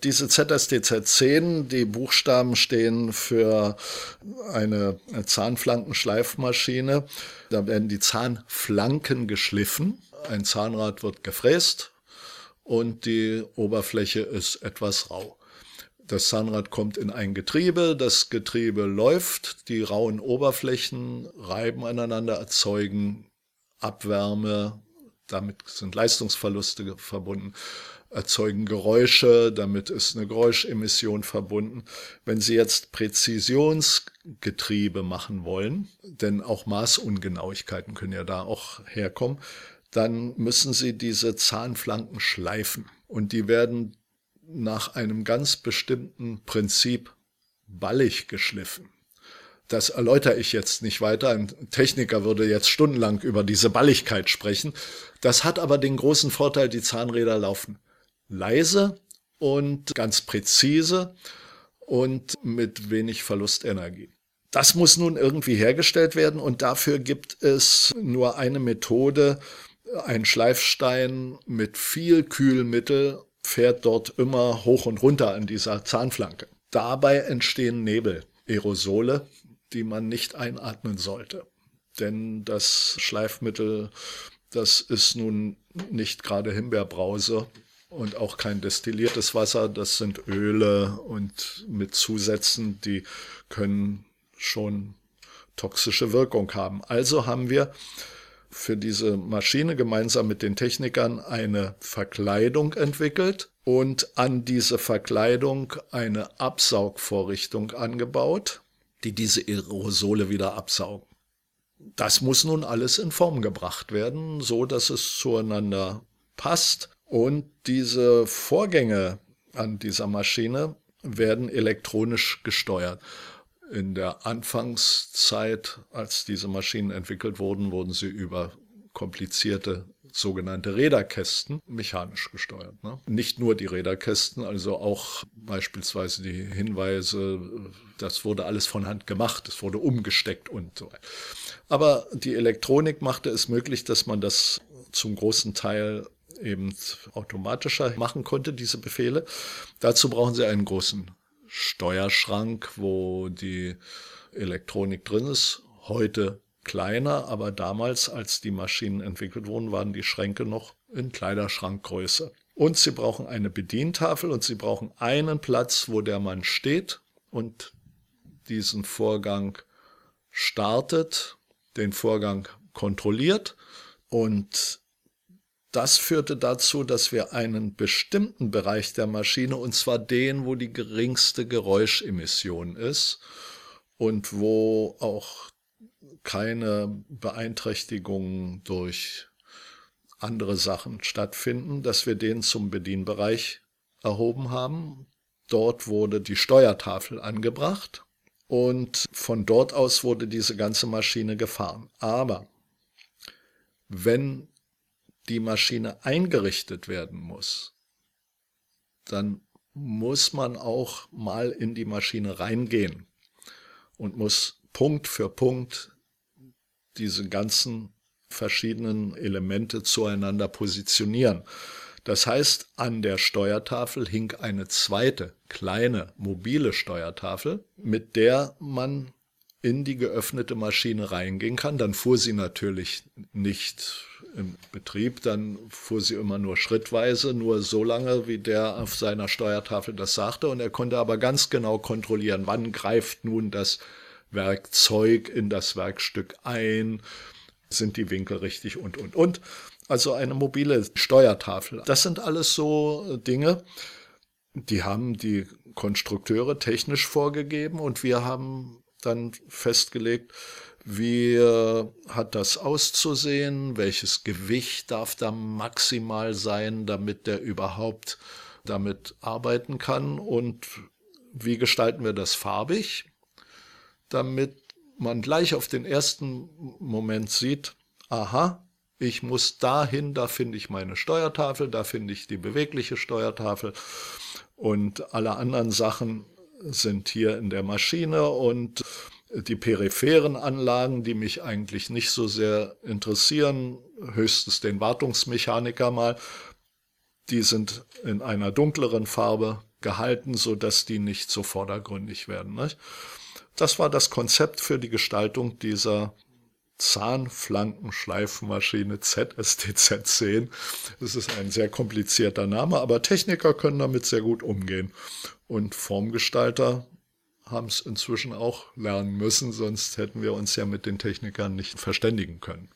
Diese ZSTZ-10, die Buchstaben stehen für eine Zahnflankenschleifmaschine. Da werden die Zahnflanken geschliffen. Ein Zahnrad wird gefräst und die Oberfläche ist etwas rau. Das Zahnrad kommt in ein Getriebe, das Getriebe läuft, die rauen Oberflächen reiben aneinander, erzeugen Abwärme, damit sind Leistungsverluste verbunden, erzeugen Geräusche, damit ist eine Geräuschemission verbunden. Wenn Sie jetzt Präzisionsgetriebe machen wollen, denn auch Maßungenauigkeiten können ja da auch herkommen, dann müssen Sie diese Zahnflanken schleifen und die werden nach einem ganz bestimmten Prinzip ballig geschliffen. Das erläutere ich jetzt nicht weiter. Ein Techniker würde jetzt stundenlang über diese Balligkeit sprechen. Das hat aber den großen Vorteil, die Zahnräder laufen leise und ganz präzise und mit wenig Verlustenergie. Das muss nun irgendwie hergestellt werden und dafür gibt es nur eine Methode. Ein Schleifstein mit viel Kühlmittel fährt dort immer hoch und runter an dieser Zahnflanke. Dabei entstehen Nebel, Aerosole, die man nicht einatmen sollte. Denn das Schleifmittel, das ist nun nicht gerade Himbeerbrause und auch kein destilliertes Wasser. Das sind Öle und mit Zusätzen, die können schon toxische Wirkung haben. Also haben wir für diese Maschine gemeinsam mit den Technikern eine Verkleidung entwickelt und an diese Verkleidung eine Absaugvorrichtung angebaut, die diese Aerosole wieder absaugen. Das muss nun alles in Form gebracht werden, so dass es zueinander passt. Und diese Vorgänge an dieser Maschine werden elektronisch gesteuert. In der Anfangszeit, als diese Maschinen entwickelt wurden, wurden sie über komplizierte sogenannte Räderkästen mechanisch gesteuert. Ne? Nicht nur die Räderkästen, also auch beispielsweise die Hinweise, das wurde alles von Hand gemacht, es wurde umgesteckt und so weiter. Aber die Elektronik machte es möglich, dass man das zum großen Teil eben automatischer machen konnte, diese Befehle. Dazu brauchen Sie einen großen Steuerschrank, wo die Elektronik drin ist. Heute kleiner, aber damals, als die Maschinen entwickelt wurden, waren die Schränke noch in Kleiderschrankgröße. Und Sie brauchen eine Bedientafel und Sie brauchen einen Platz, wo der Mann steht und diesen Vorgang startet, den Vorgang kontrolliert. Und das führte dazu, dass wir einen bestimmten Bereich der Maschine, und zwar den, wo die geringste Geräuschemission ist und wo auch keine Beeinträchtigungen durch andere Sachen stattfinden, dass wir den zum Bedienbereich erhoben haben. Dort wurde die Steuertafel angebracht und von dort aus wurde diese ganze Maschine gefahren. Aber wenn die Maschine eingerichtet werden muss, dann muss man auch mal in die Maschine reingehen und muss Punkt für Punkt diese ganzen verschiedenen Elemente zueinander positionieren. Das heißt, an der Steuertafel hing eine zweite, kleine, mobile Steuertafel, mit der man in die geöffnete Maschine reingehen kann. Dann fuhr sie natürlich nicht im Betrieb, dann fuhr sie immer nur schrittweise, nur so lange, wie der auf seiner Steuertafel das sagte. Und er konnte aber ganz genau kontrollieren, wann greift nun das Werkzeug in das Werkstück ein, sind die Winkel richtig und. Also eine mobile Steuertafel. Das sind alles so Dinge, die haben die Konstrukteure technisch vorgegeben und wir haben dann festgelegt, wie hat das auszusehen, welches Gewicht darf da maximal sein, damit der überhaupt damit arbeiten kann und wie gestalten wir das farbig, damit man gleich auf den ersten Moment sieht, aha, ich muss dahin, da finde ich meine Steuertafel, da finde ich die bewegliche Steuertafel und alle anderen Sachen sind hier in der Maschine und die peripheren Anlagen, die mich eigentlich nicht so sehr interessieren, höchstens den Wartungsmechaniker mal, die sind in einer dunkleren Farbe gehalten, sodass die nicht so vordergründig werden. Nicht? Das war das Konzept für die Gestaltung dieser Zahnflankenschleifmaschine ZSTZ10. Das ist ein sehr komplizierter Name, aber Techniker können damit sehr gut umgehen. Und Formgestalter haben es inzwischen auch lernen müssen, sonst hätten wir uns ja mit den Technikern nicht verständigen können.